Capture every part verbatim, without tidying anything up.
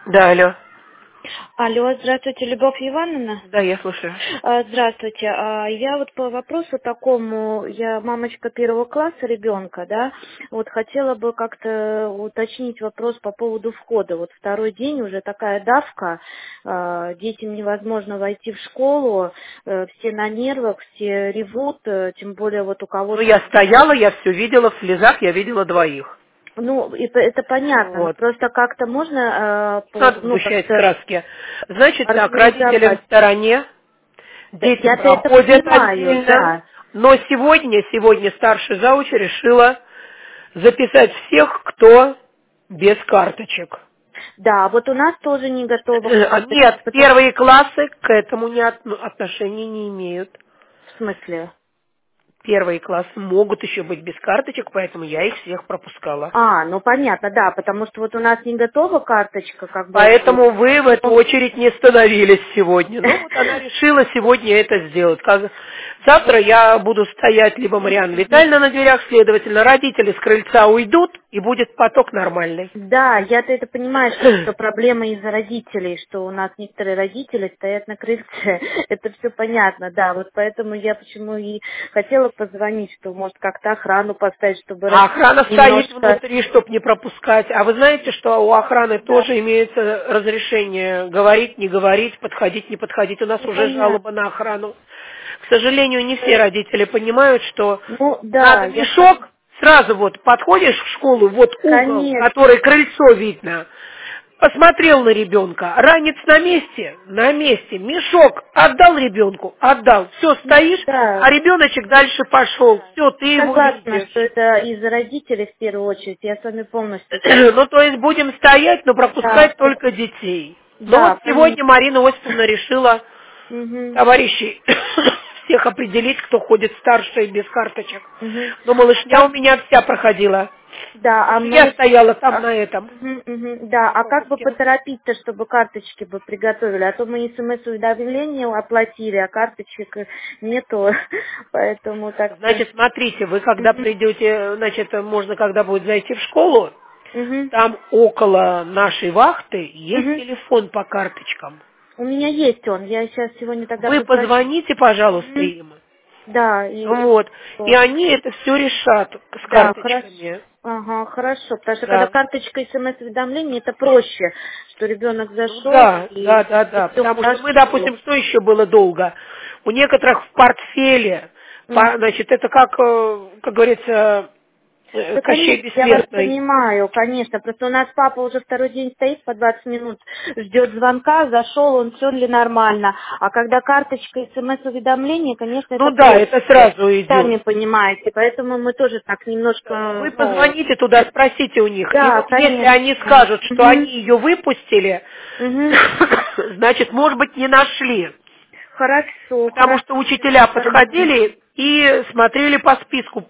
Да, алло. Алло, здравствуйте, Любовь Ивановна. Да, я слушаю. А, Здравствуйте. А, Я вот по вопросу такому, я мамочка первого класса ребенка, да, вот хотела бы как-то уточнить вопрос по поводу входа. Вот второй день уже такая давка, а, детям невозможно войти в школу, э, все на нервах, все ревут, э, тем более вот у Ну, кого-то. я стояла, я все видела, в слезах я видела двоих. Ну, это, это понятно, но Вот. просто как-то можно, э, по- Надо ну, сгущать как-то краски. Значит так, родители в организовать. стороне, Да, дети я-то это проходят понимаю, отдельно, да. но сегодня, сегодня старший зауч решила записать всех, кто без карточек. Да, вот у нас тоже не готово Э, карточек, Нет, потому первые классы к этому не от- отношения не имеют. в смысле. Первые классы могут еще быть без карточек, поэтому я их всех пропускала. А, ну понятно, да, потому что вот у нас не готова карточка, как бы. И- Поэтому вы в эту ну, очередь не становились сегодня. Ну, вот она решила сегодня это сделать. Как- Завтра я буду стоять либо Марианна Витальевна на дверях, следовательно, родители с крыльца уйдут, и будет поток нормальный. Да, я-то это понимаю, что это проблема из-за родителей, что у нас некоторые родители стоят на крыльце. Это все понятно, да. Вот поэтому я почему и хотела позвонить, что может как-то охрану поставить, чтобы А родители охрана стоит немножко. внутри, чтобы не пропускать. А вы знаете, что у охраны Да, тоже имеется разрешение говорить, не говорить, подходить, не подходить. У нас ну уже понятно. жалоба на охрану. К сожалению, не все родители понимают, что Ну да, надо я согласна. мешок, сразу вот подходишь в школу, вот угол, Конечно. который крыльцо видно, посмотрел на ребенка, ранец на месте, на месте, мешок отдал ребенку, отдал, все, стоишь, Да, а ребеночек дальше пошел, все, ты его согласна, видишь. что это из-за родителей в первую очередь. Я с вами полностью Ну, то есть будем стоять, но согласна. пропускать только детей. Но Да, вот понятно. сегодня Марина Осиповна решила Угу, товарищей всех определить, кто ходит старший без карточек. угу. Но А малышня у как, меня вся проходила. да, а Даже я малыш, стояла там а, на этом мгм, мгм, да, а как бы пропуске. поторопить-то, чтобы карточки бы приготовили? А то мы смс-уведомление оплатили, а карточек нету, поэтому так-то. Значит, смотрите, вы когда Угу, придете, значит, можно, когда будет зайти в школу, угу, там около нашей вахты есть угу. телефон по карточкам. У меня есть он, я сейчас сегодня тогда Вы позвоню. позвоните, пожалуйста, Мгм. им. Да, и Вот. И что? они это все решат с Да, хорошо. карточками. Ага, хорошо. Потому что когда Да. карточка смс-уведомления, это проще, что ребенок Ну зашел да, и, да, да, и да. все Потому что мы, хорошо. допустим, что еще было долго? У некоторых в портфеле, Мгм. по- значит, это как, э, как говорится, э, Да, Кощей конечно, я вас Бессмертный. понимаю, конечно. Просто у нас папа уже второй день стоит по двадцать минут, ждет звонка, зашел он, все ли нормально. А когда карточка смс-уведомления, конечно, это Ну да, это проще. сразу Сами идет. понимаете. Поэтому мы тоже так немножко, Вы ну, позвоните туда, спросите у них. И да, вот если конечно. они скажут, что Мгм. они ее выпустили, Угу. значит, может быть, не нашли. Хорошо, Потому хорошо. что учителя Звоните. подходили и смотрели по списку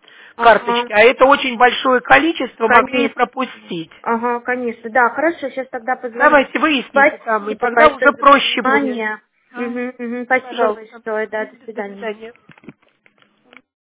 Ага, карточки, а это очень большое количество, могли и конечно. пропустить. Ага, конечно. Да, хорошо, сейчас тогда позвоню. Давайте выясните там, и Спасибо тогда уже большое за проще будет. понимание. М, Угу, угу. Спасибо Пожалуйста. большое, да, до М, До свидания. свидания.